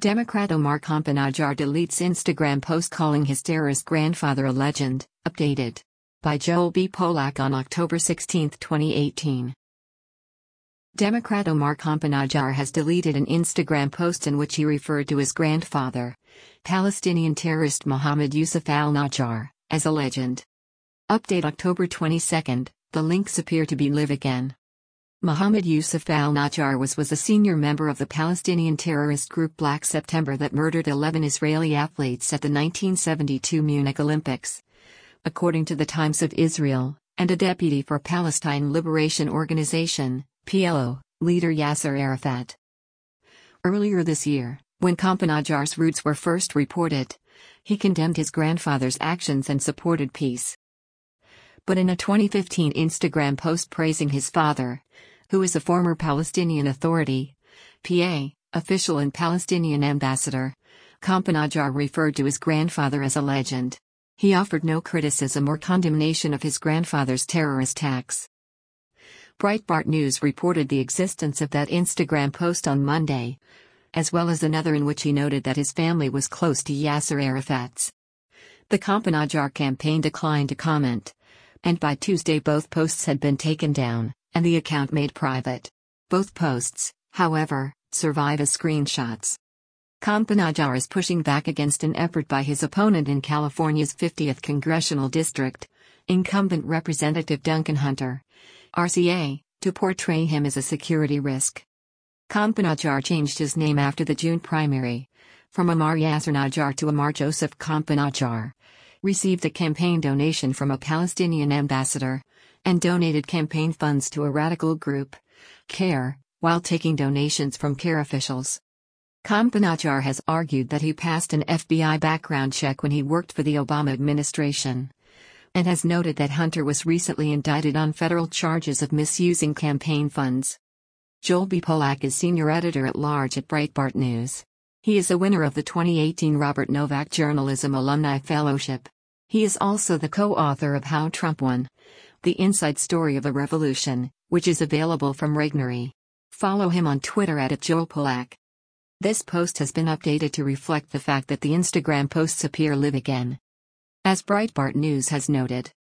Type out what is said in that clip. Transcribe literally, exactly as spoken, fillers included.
Democrat Omar Campanajjar deletes Instagram post calling his terrorist grandfather a legend, updated. By Joel B. Polak on October sixteenth, twenty eighteen. Democrat Omar Campanajjar has deleted an Instagram post in which he referred to his grandfather, Palestinian terrorist Mohammed Yusuf al-Najjar, as a legend. Update October twenty-second, the links appear to be live again. Mohammed Yusuf al-Najjar was, was a senior member of the Palestinian terrorist group Black September that murdered eleven Israeli athletes at the nineteen seventy-two Munich Olympics. According to the Times of Israel, and a deputy for Palestine Liberation Organization, P L O, leader Yasser Arafat. Earlier this year, when Campanajjar's roots were first reported, he condemned his grandfather's actions and supported peace. But in a twenty fifteen Instagram post praising his father, who is a former Palestinian Authority (P A) official and Palestinian ambassador, Campanajjar referred to his grandfather as a legend. He offered no criticism or condemnation of his grandfather's terrorist acts. Breitbart News reported the existence of that Instagram post on Monday, as well as another in which he noted that his family was close to Yasser Arafat's. The Campanajjar campaign declined to comment, and by Tuesday both posts had been taken down, and the account made private. Both posts, however, survive as screenshots. Campanajjar is pushing back against an effort by his opponent in California's fiftieth Congressional District, incumbent Representative Duncan Hunter, R C A, to portray him as a security risk. Campanajjar changed his name after the June primary, from Omar Yasser Najjar to Omar Joseph Campanajjar, received a campaign donation from a Palestinian ambassador, and donated campaign funds to a radical group, CARE, while taking donations from CARE officials. Campanajjar has argued that he passed an F B I background check when he worked for the Obama administration, and has noted that Hunter was recently indicted on federal charges of misusing campaign funds. Joel B. Polak is senior editor-at-large at Breitbart News. He is a winner of the twenty eighteen Robert Novak Journalism Alumni Fellowship. He is also the co-author of How Trump Won: The Inside Story of a Revolution, which is available from Regnery. Follow him on Twitter at @JoelPolak. This post has been updated to reflect the fact that the Instagram posts appear live again. As Breitbart News has noted,